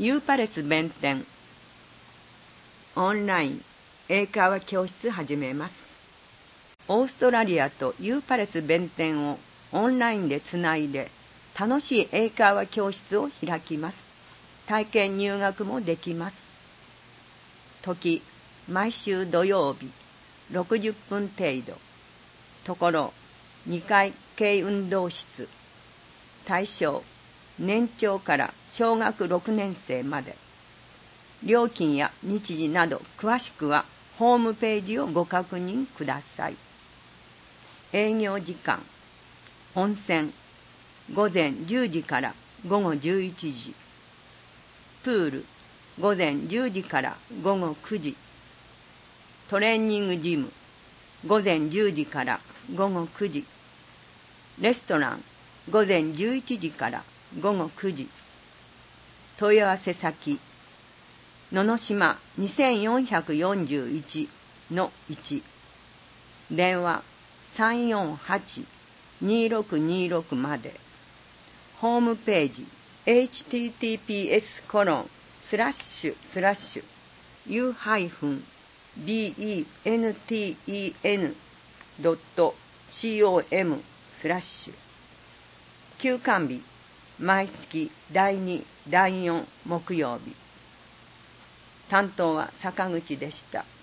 ユーパレス弁天オンライン英会話教室始めます。オーストラリアとユーパレス弁天をオンラインでつないで楽しい英会話教室を開きます。体験入学もできます。時毎週土曜日60分程度。ところ2階軽運動室。対象年長から小学6年生まで。料金や日時など詳しくはホームページをご確認ください。営業時間本選午前10時から午後11時。プール午前10時から午後9時。トレーニングジム午前10時から午後9時。レストラン午前11時から午後9時。問い合わせ先ののしま 2441-1 電話 348-2626 まで。ホームページ https://u-benten.com/休館日毎月第2、第4木曜日。担当は坂口でした。